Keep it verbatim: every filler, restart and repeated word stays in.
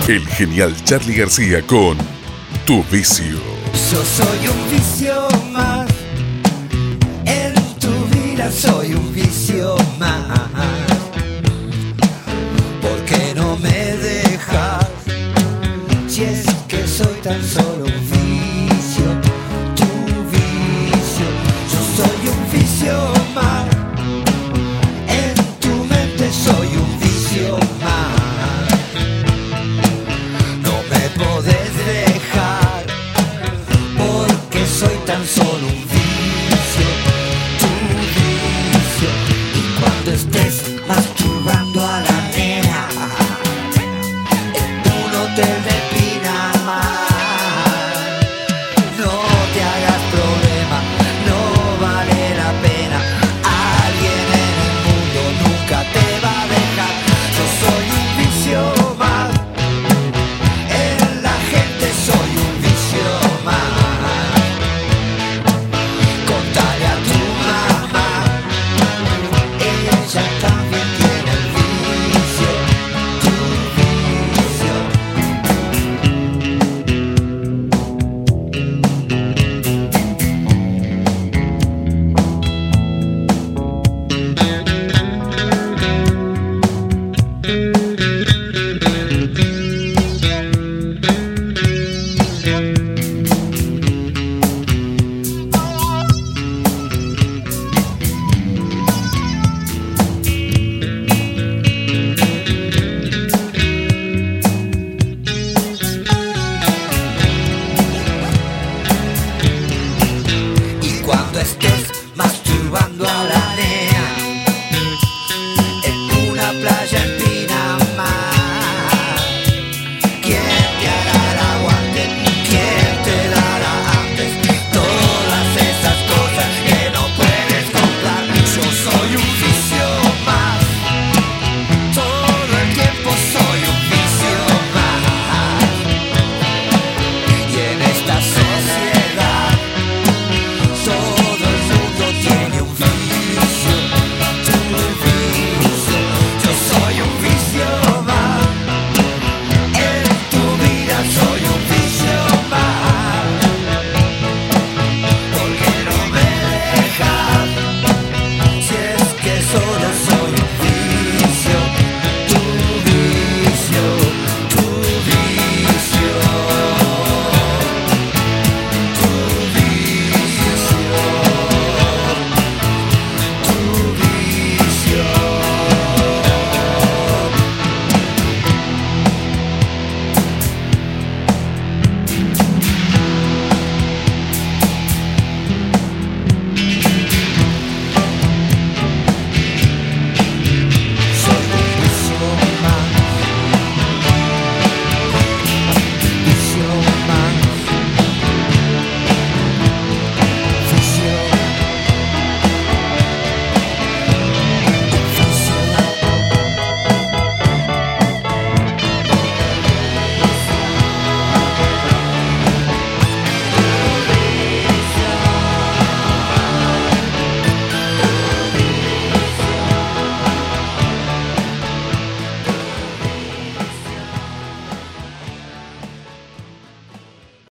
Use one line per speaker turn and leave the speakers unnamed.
El genial Charly García con Tu Vicio.
Yo soy un vicio más, en tu vida soy un vicio más. ¿Por qué no me dejas? Si es que soy tan solo un vicio, tu vicio. Yo soy un vicio más, en tu mente soy un vicio más. No me podés dejar, porque soy tan solo un vicio, tu vicio. Y cuando estés